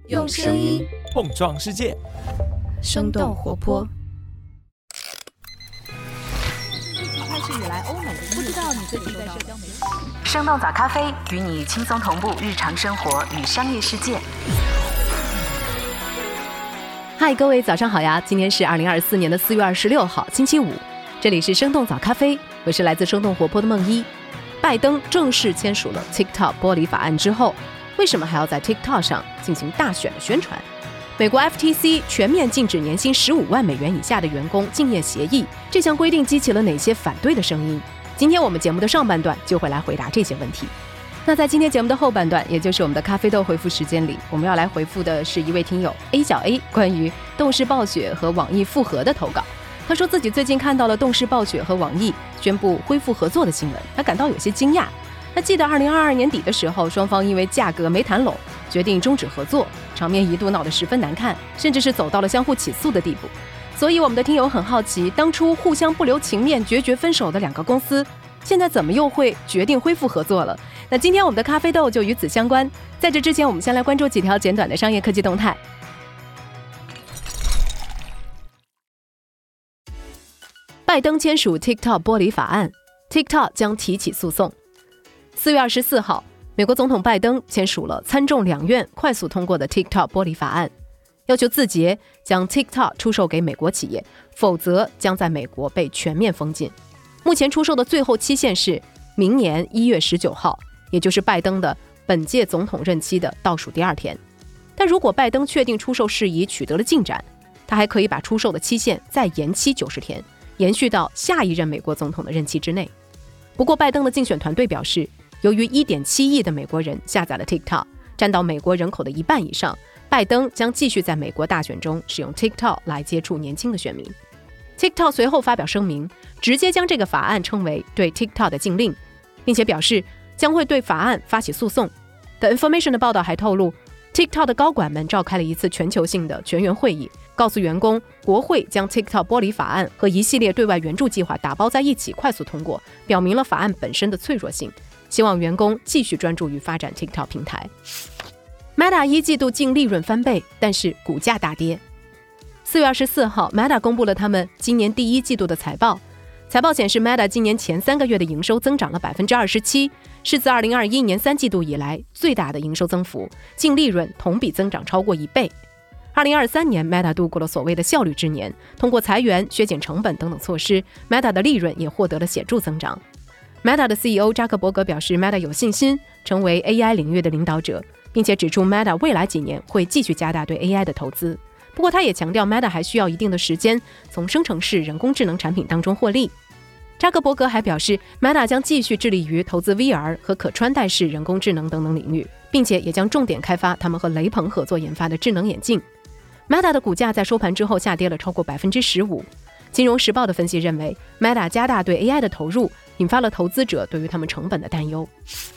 用声音碰撞世界， 生动活泼。 疫情开始以来，欧美不知道你最近在社交媒体。 生动早咖啡与你轻松同步日常生活与商业世界。 嗨，各位早上好呀！今天是2024年的4月26号，星期五，这里是生动早咖啡，我是来自生动活泼的梦一。拜登正式签署了 TikTok 剥离法案之后，为什么还要在 TikTok 上进行大选的宣传？美国 FTC 全面禁止年薪15万美元以下的员工竞业协议，这项规定激起了哪些反对的声音？今天我们节目的上半段就会来回答这些问题。那在今天节目的后半段，也就是我们的咖啡豆回复时间里，我们要来回复的是一位听友 A 小 A 关于动视暴雪和网易复合的投稿。他说自己最近看到了动视暴雪和网易宣布恢复合作的新闻，他感到有些惊讶。他记得2022年底的时候，双方因为价格没谈拢，决定终止合作，场面一度闹得十分难看，甚至是走到了相互起诉的地步。所以我们的听友很好奇，当初互相不留情面决绝分手的两个公司，现在怎么又会决定恢复合作了？那今天我们的咖啡豆就与此相关。在这之前，我们先来关注几条简短的商业科技动态。拜登签署 TikTok 剥离法案， TikTok 将提起诉讼。4月24号，美国总统拜登签署了参众两院快速通过的 TikTok 剥离法案，要求字节将 TikTok 出售给美国企业，否则将在美国被全面封禁。目前出售的最后期限是明年1月19号，也就是拜登的本届总统任期的倒数第2天。但如果拜登确定出售事宜取得了进展，他还可以把出售的期限再延期90天，延续到下一任美国总统的任期之内。不过拜登的竞选团队表示，由于 1.7 亿的美国人下载了 TikTok， 占到美国人口的1半以上，拜登将继续在美国大选中使用 TikTok 来接触年轻的选民。TikTok 随后发表声明，直接将这个法案称为对 TikTok 的禁令，并且表示将会对法案发起诉讼。The Information 的报道还透露， TikTok 的高管们召开了一次全球性的全员会议，告诉员工国会将 TikTok 剥离法案和一系列对外援助计划打包在一起快速通过，表明了法案本身的脆弱性，希望员工继续专注于发展 TikTok 平台。 Meta 一季度净利润翻倍，但是股价大跌。4月24号 Meta 公布了他们今年第一季度的财报，财报显示 Meta 今年前3个月的营收增长了 27%， 是自2021年3季度以来最大的营收增幅，净利润同比增长超过1倍。2023年 Meta 度过了所谓的效率之年，通过裁员、削减成本等等措施， Meta 的利润也获得了显著增长。Meta 的 CEO 扎克伯格表示， Meta 有信心成为 AI 领域的领导者，并且指出 Meta 未来几年会继续加大对 AI 的投资。不过他也强调 Meta 还需要一定的时间从生成式人工智能产品当中获利。扎克伯格还表示， Meta 将继续致力于投资 VR 和可穿戴式人工智能等等领域，并且也将重点开发他们和雷朋合作研发的智能眼镜。Meta 的股价在收盘之后下跌了超过 15%。 金融时报的分析认为， Meta 加大对 AI 的投入，引发了投资者对于他们成本的担忧。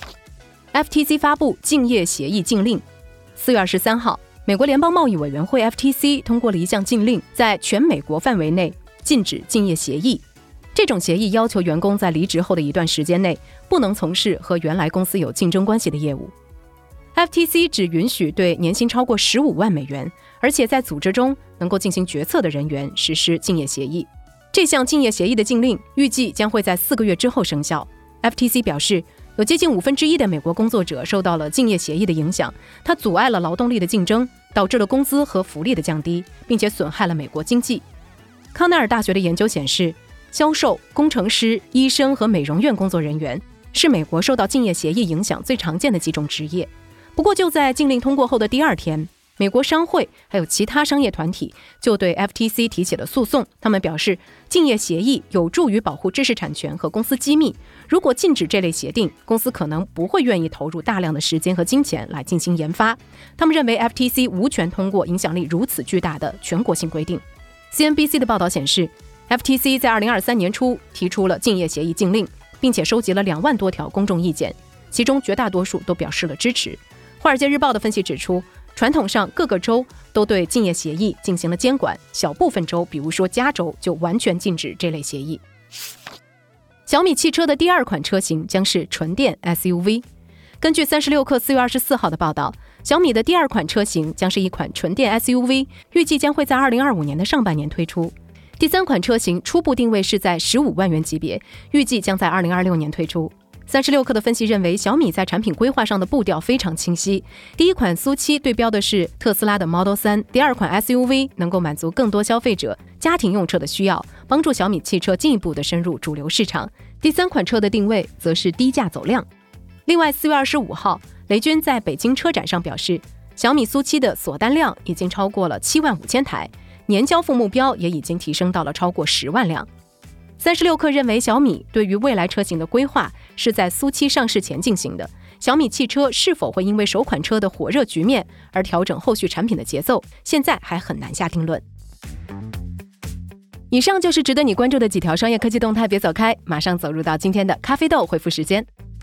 FTC 发布竞业协议禁令。4月23号，美国联邦贸易委员会 FTC 通过了一项禁令，在全美国范围内禁止竞业协议。这种协议要求员工在离职后的一段时间内不能从事和原来公司有竞争关系的业务。FTC 只允许对年薪超过15万美元，而且在组织中能够进行决策的人员实施竞业协议。这项竞业协议的禁令预计将会在4个月之后生效。FTC 表示，有接近1/5的美国工作者受到了竞业协议的影响，它阻碍了劳动力的竞争，导致了工资和福利的降低，并且损害了美国经济。康奈尔大学的研究显示，销售、工程师、医生和美容院工作人员是美国受到竞业协议影响最常见的几种职业。不过就在禁令通过后的第2天，美国商会还有其他商业团体就对 FTC 提起了诉讼。他们表示，竞业协议有助于保护知识产权和公司机密，如果禁止这类协定，公司可能不会愿意投入大量的时间和金钱来进行研发。他们认为 FTC 无权通过影响力如此巨大的全国性规定。 CNBC 的报道显示， FTC 在2023年初提出了竞业协议禁令，并且收集了2万多条公众意见，其中绝大多数都表示了支持。华尔街日报的分析指出，传统上各个州都对竞业协议进行了监管，小部分州，比如说加州，就完全禁止这类协议。小米汽车的第2款车型将是纯电 SUV。根据36氪4月24号的报道， 小米的第2款车型将是一款纯电 SUV， 预计将会在2025年的上半年推出。第3款车型初步定位是在15万元级别，预计将在2026年推出。36氪的分析认为，小米在产品规划上的步调非常清晰。第1款苏7对标的是特斯拉的 Model 3，第2款 SUV 能够满足更多消费者家庭用车的需要，帮助小米汽车进一步的深入主流市场。第3款车的定位则是低价走量。另外，4月25号，雷军在北京车展上表示，小米苏7的锁单量已经超过了75000台，年交付目标也已经提升到了超过10万辆。36氪认为，小米对于未来车型的规划是在苏7上市前进行的。小米汽车是否会因为首款车的火热局面而调整后续产品的节奏，现在还很难下定论。以上就是值得你关注的几条商业科技动态，别走开，马上走入到今天的咖啡豆回复时间。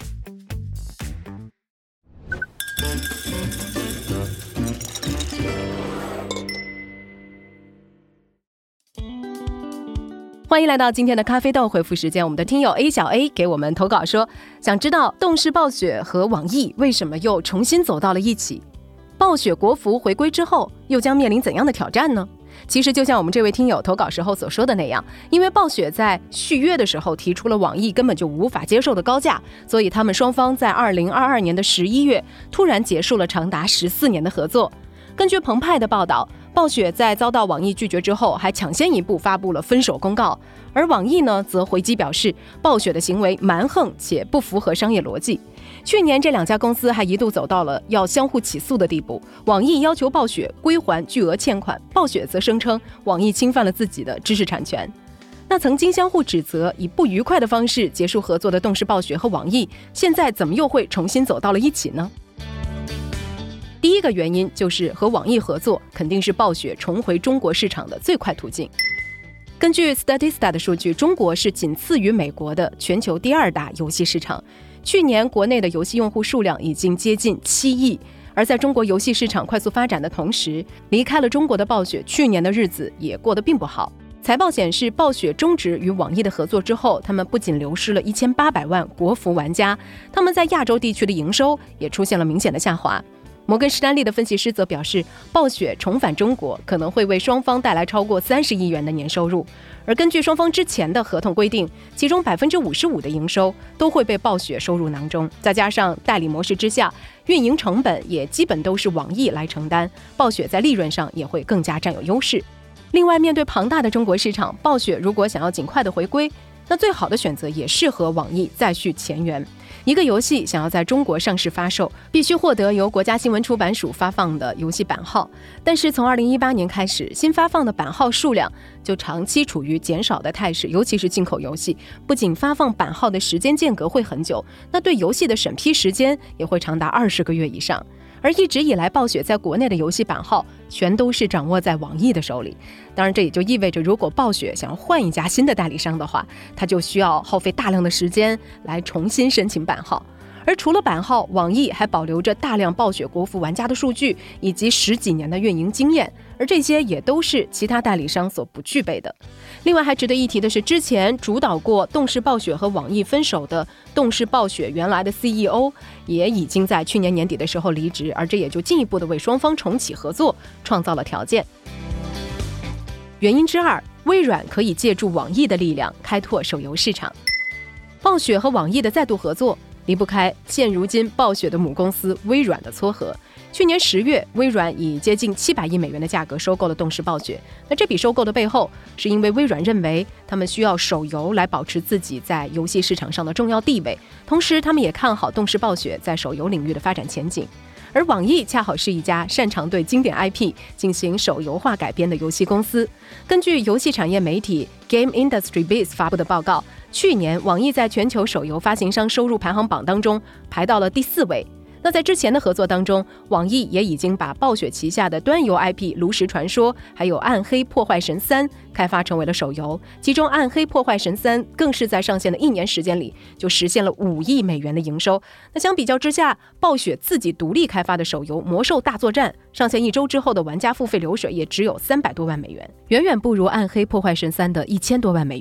欢迎来到今天的咖啡豆回复时间。我们的听友 A 小 A 给我们投稿说，想知道动视暴雪和网易为什么又重新走到了一起？暴雪国服回归之后，又将面临怎样的挑战呢？其实就像我们这位听友投稿时候所说的那样，因为暴雪在续约的时候提出了网易根本就无法接受的高价，所以他们双方在2022年的11月突然结束了长达14年的合作。根据澎湃的报道，暴雪在遭到网易拒绝之后，还抢先一步发布了分手公告，而网易呢，则回击表示，暴雪的行为蛮横且不符合商业逻辑。去年这2家公司还一度走到了要相互起诉的地步，网易要求暴雪归还巨额欠款，暴雪则声称网易侵犯了自己的知识产权。那曾经相互指责，以不愉快的方式结束合作的动视暴雪和网易，现在怎么又会重新走到了一起呢？第一个原因就是和网易合作肯定是暴雪重回中国市场的最快途径。根据 Statista 的数据，中国是仅次于美国的全球第2大游戏市场。去年国内的游戏用户数量已经接近7亿，而在中国游戏市场快速发展的同时，离开了中国的暴雪去年的日子也过得并不好。财报显示，暴雪终止与网易的合作之后，他们不仅流失了1800万国服玩家，他们在亚洲地区的营收也出现了明显的下滑。摩根士丹利的分析师则表示，暴雪重返中国可能会为双方带来超过30亿元的年收入，而根据双方之前的合同规定，其中55%的营收都会被暴雪收入囊中，再加上代理模式之下，运营成本也基本都是网易来承担，暴雪在利润上也会更加占有优势。另外，面对庞大的中国市场，暴雪如果想要尽快的回归，那最好的选择也是和网易再续前缘。一个游戏想要在中国上市发售，必须获得由国家新闻出版署发放的游戏版号，但是从2018年开始，新发放的版号数量就长期处于减少的态势，尤其是进口游戏，不仅发放版号的时间间隔会很久，那对游戏的审批时间也会长达20个月以上。而一直以来，暴雪在国内的游戏版号全都是掌握在网易的手里。当然，这也就意味着，如果暴雪想要换一家新的代理商的话，它就需要耗费大量的时间来重新申请版号。而除了版号，网易还保留着大量暴雪国服玩家的数据以及10几年的运营经验，而这些也都是其他代理商所不具备的。另外还值得一提的是，之前主导过动视暴雪和网易分手的动视暴雪原来的 CEO 也已经在去年年底的时候离职，而这也就进一步的为双方重启合作创造了条件。原因之2，微软可以借助网易的力量开拓手游市场。暴雪和网易的再度合作离不开现如今暴雪的母公司微软的撮合。去年10月，微软以接近700亿美元的价格收购了动视暴雪。那这笔收购的背后，是因为微软认为他们需要手游来保持自己在游戏市场上的重要地位，同时他们也看好动视暴雪在手游领域的发展前景。而网易恰好是一家擅长对经典 IP 进行手游化改编的游戏公司。根据游戏产业媒体 Game Industry Biz 发布的报告，去年网易在全球手游发行商收入排行榜当中排到了第4位。那在之前的合作当中，网易也已经把暴雪旗下的端游 IP 炉石传说还有暗黑破坏神3开发成为了手游，其中暗黑破坏神3更是在上线的1年时间里就实现了5亿美元的营收。那相比较之下，暴雪自己独立开发的手游魔兽大作战上线1周之后的玩家付费流水也只有300多万美元，远远不如暗黑破坏神3的1000多万美元。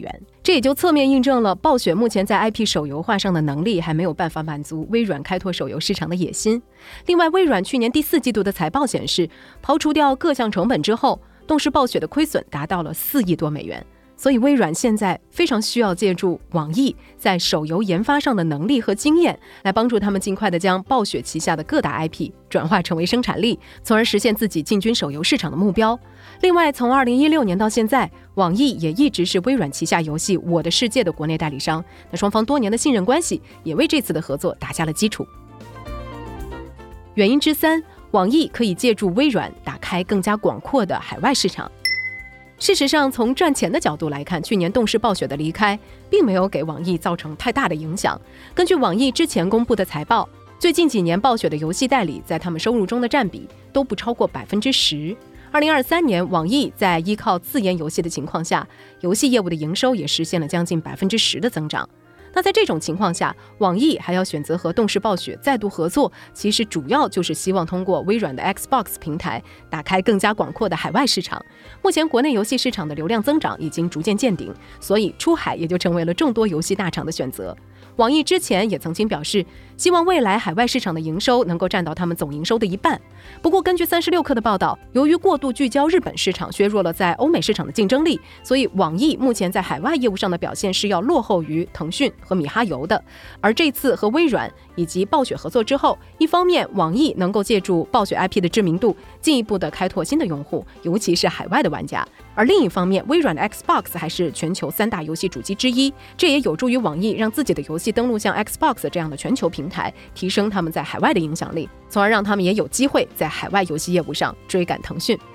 这也就侧面印证了暴雪目前在 IP 手游化上的能力还没有办法满足微软开拓手游市场的野心。另外，微软去年第4季度的财报显示，刨除掉各项成本之后，动视暴雪的亏损达到了4亿多美元。所以微软现在非常需要借助网易在手游研发上的能力和经验，来帮助他们尽快地将暴雪旗下的各大 IP 转化成为生产力，从而实现自己进军手游市场的目标。另外，从2016年到现在，网易也一直是微软旗下游戏《我的世界》的国内代理商，那双方多年的信任关系也为这次的合作打下了基础。原因之3，网易可以借助微软打开更加广阔的海外市场。事实上，从赚钱的角度来看，去年动视暴雪的离开并没有给网易造成太大的影响。根据网易之前公布的财报，最近几年暴雪的游戏代理在他们收入中的占比都不超过10%。2023年，网易在依靠自研游戏的情况下，游戏业务的营收也实现了将近10%的增长。那在这种情况下，网易还要选择和动视暴雪再度合作，其实主要就是希望通过微软的 Xbox 平台打开更加广阔的海外市场。目前国内游戏市场的流量增长已经逐渐见顶，所以出海也就成为了众多游戏大厂的选择。网易之前也曾经表示，希望未来海外市场的营收能够占到他们总营收的1半。不过根据36氪的报道，由于过度聚焦日本市场，削弱了在欧美市场的竞争力，所以网易目前在海外业务上的表现是要落后于腾讯和米哈游的。而这次和微软以及暴雪合作之后，一方面网易能够借助暴雪 IP 的知名度，进一步的开拓新的用户，尤其是海外的玩家。而另一方面，微软的 Xbox 还是全球3大游戏主机之一，这也有助于网易让自己的游戏登陆像 Xbox 这样的全球平台，提升他们在海外的影响力，从而让他们也有机会在海外游戏业务上追赶腾讯。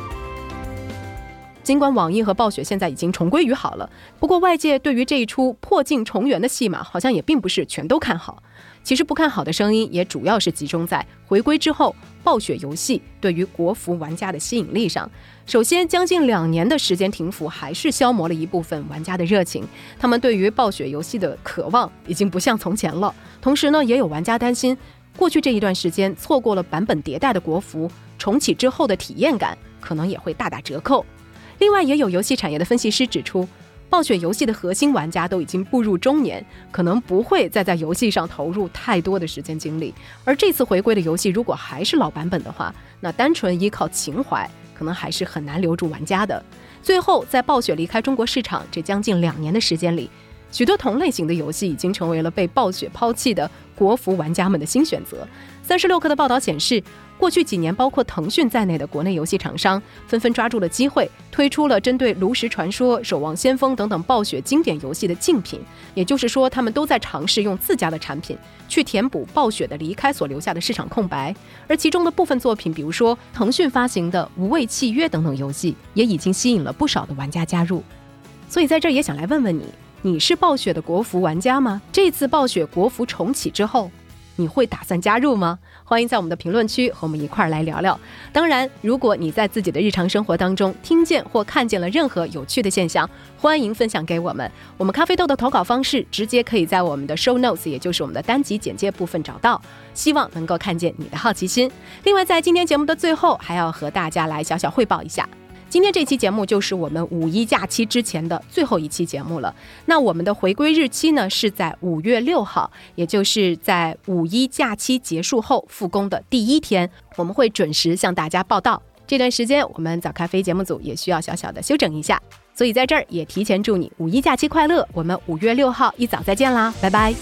尽管网易和暴雪现在已经重归于好了，不过外界对于这一出破镜重圆的戏码好像也并不是全都看好。其实不看好的声音也主要是集中在回归之后暴雪游戏对于国服玩家的吸引力上。首先，将近2年的时间停服还是消磨了一部分玩家的热情，他们对于暴雪游戏的渴望已经不像从前了。同时呢，也有玩家担心过去这一段时间错过了版本迭代的国服，重启之后的体验感可能也会大打折扣。另外，也有游戏产业的分析师指出，暴雪游戏的核心玩家都已经步入中年，可能不会再在游戏上投入太多的时间精力。而这次回归的游戏如果还是老版本的话，那单纯依靠情怀可能还是很难留住玩家的。最后，在暴雪离开中国市场这将近2年的时间里，许多同类型的游戏已经成为了被暴雪抛弃的国服玩家们的新选择。36氪的报道显示，过去几年包括腾讯在内的国内游戏厂商纷纷抓住了机会，推出了针对炉石传说、守望先锋等等暴雪经典游戏的竞品，也就是说他们都在尝试用自家的产品去填补暴雪的离开所留下的市场空白。而其中的部分作品，比如说腾讯发行的无畏契约等等游戏，也已经吸引了不少的玩家加入。所以在这儿也想来问问你，你是暴雪的国服玩家吗？这次暴雪国服重启之后，你会打算加入吗？欢迎在我们的评论区和我们一块儿来聊聊。当然，如果你在自己的日常生活当中听见或看见了任何有趣的现象，欢迎分享给我们。我们咖啡豆的投稿方式直接可以在我们的 show notes， 也就是我们的单集简介部分找到，希望能够看见你的好奇心。另外，在今天节目的最后，还要和大家来小小汇报一下，今天这期节目就是我们5·1假期之前的最后一期节目了。那我们的回归日期呢是在5月6号，也就是在5·1假期结束后复工的第1天，我们会准时向大家报道。这段时间我们早咖啡节目组也需要小小的休整一下，所以在这儿也提前祝你5·1假期快乐。我们5月6号一早再见啦，拜拜。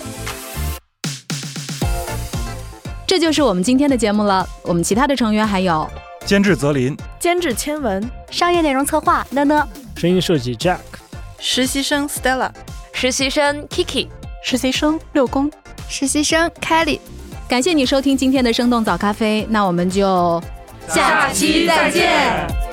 这就是我们今天的节目了。我们其他的成员还有监制泽林， 监制千文， 商业内容策划呢呢， 声音设计 Jack， 实习生 Stella， 实习生 Kiki， 实习生六公， 实习生 Kelly。 感谢你收听今天的生动早咖啡，那我们就下期再见。